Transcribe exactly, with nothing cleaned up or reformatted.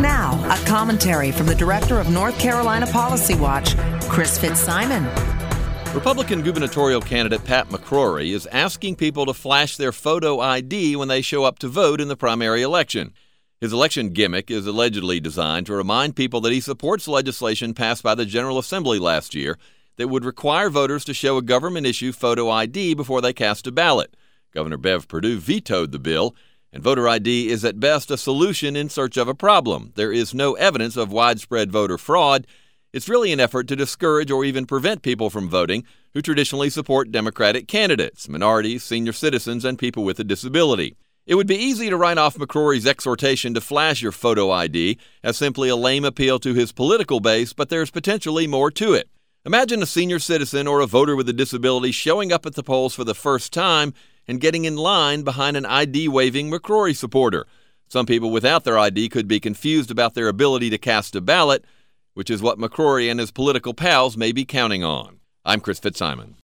now, a commentary from the director of North Carolina Policy Watch, Chris Fitzsimon. Republican gubernatorial candidate Pat McCrory is asking people to flash their photo I D when they show up to vote in the primary election. His election gimmick is allegedly designed to remind people that he supports legislation passed by the General Assembly last year that would require voters to show a government-issued photo I D before they cast a ballot. Governor Bev Perdue vetoed the bill, and voter I D is at best a solution in search of a problem. There is no evidence of widespread voter fraud. It's really an effort to discourage or even prevent people from voting who traditionally support Democratic candidates, minorities, senior citizens, and people with a disability. It would be easy to write off McCrory's exhortation to flash your photo I D as simply a lame appeal to his political base, but there's potentially more to it. Imagine a senior citizen or a voter with a disability showing up at the polls for the first time and getting in line behind an I D-waving McCrory supporter. Some people without their I D could be confused about their ability to cast a ballot, which is what McCrory and his political pals may be counting on. I'm Chris Fitzsimon.